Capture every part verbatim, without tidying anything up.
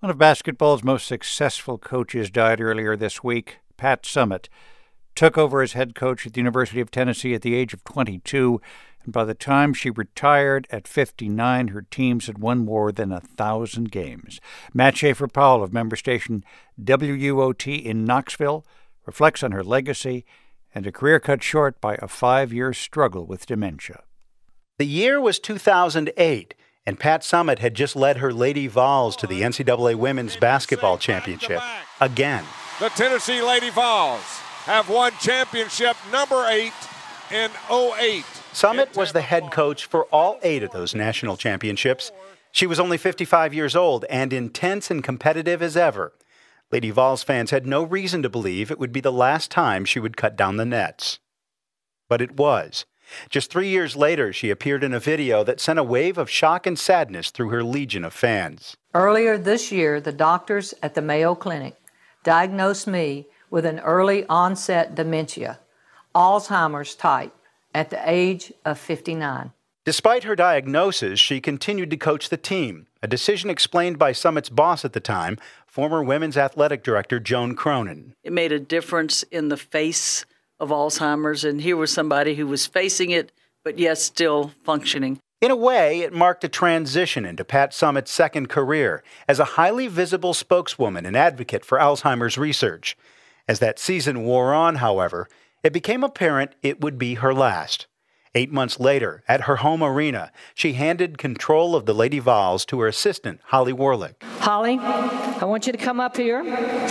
One of basketball's most successful coaches died earlier this week. Pat Summitt took over as head coach at the University of Tennessee at the age of twenty-two, and by the time she retired at fifty-nine, her teams had won more than a thousand games. Matt Schaefer-Powell of member station W U O T in Knoxville reflects on her legacy and a career cut short by a five-year struggle with dementia. The year was two thousand eight. And Pat Summitt had just led her Lady Vols to the N C double A Women's Basketball Championship again. The Tennessee Lady Vols have won championship number eight in oh eight. Summitt was the head coach for all eight of those national championships. She was only fifty-five years old and intense and competitive as ever. Lady Vols fans had no reason to believe it would be the last time she would cut down the nets. But it was. Just three years later, she appeared in a video that sent a wave of shock and sadness through her legion of fans. Earlier this year, the doctors at the Mayo Clinic diagnosed me with an early onset dementia, Alzheimer's type, at the age of fifty-nine. Despite her diagnosis, she continued to coach the team, a decision explained by Summitt's boss at the time, former women's athletic director Joan Cronin. It made a difference in the face of Alzheimer's, and here was somebody who was facing it, but yes, still functioning. In a way, it marked a transition into Pat Summitt's second career as a highly visible spokeswoman and advocate for Alzheimer's research. As that season wore on, however, it became apparent it would be her last. Eight months later, at her home arena, she handed control of the Lady Vols to her assistant, Holly Warlick. Holly, I want you to come up here.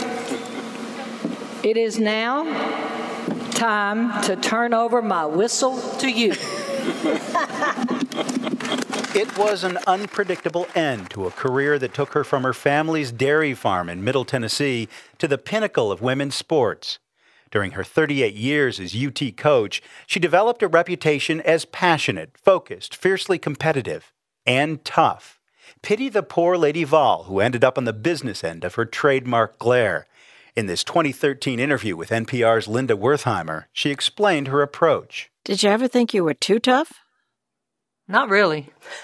It is now time to turn over my whistle to you. It was an unpredictable end to a career that took her from her family's dairy farm in Middle Tennessee to the pinnacle of women's sports. During her thirty-eight years as U T coach, she developed a reputation as passionate, focused, fiercely competitive, and tough. Pity the poor Lady Vol who ended up on the business end of her trademark glare. In this twenty thirteen interview with N P R's Linda Wertheimer, she explained her approach. Did you ever think you were too tough? Not really.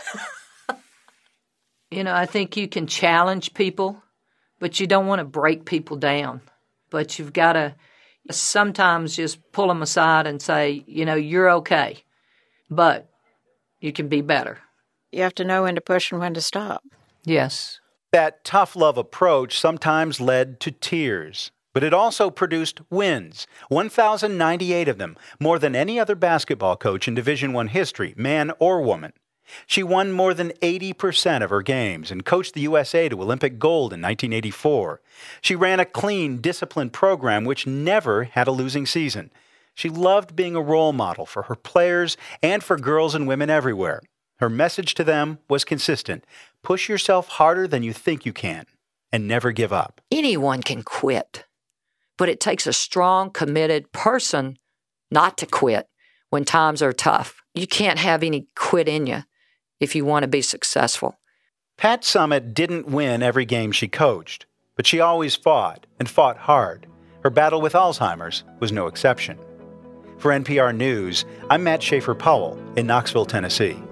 You know, I think you can challenge people, but you don't want to break people down. But you've got to sometimes just pull them aside and say, you know, you're okay, but you can be better. You have to know when to push and when to stop. Yes. That tough love approach sometimes led to tears, but it also produced wins, one thousand ninety-eight of them, more than any other basketball coach in Division I history, man or woman. She won more than eighty percent of her games and coached the U S A to Olympic gold in nineteen eighty-four. She ran a clean, disciplined program which never had a losing season. She loved being a role model for her players and for girls and women everywhere. Her message to them was consistent. Push yourself harder than you think you can, and never give up. Anyone can quit, but it takes a strong, committed person not to quit when times are tough. You can't have any quit in you if you want to be successful. Pat Summitt didn't win every game she coached, but she always fought, and fought hard. Her battle with Alzheimer's was no exception. For N P R News, I'm Matt Schaefer-Powell in Knoxville, Tennessee.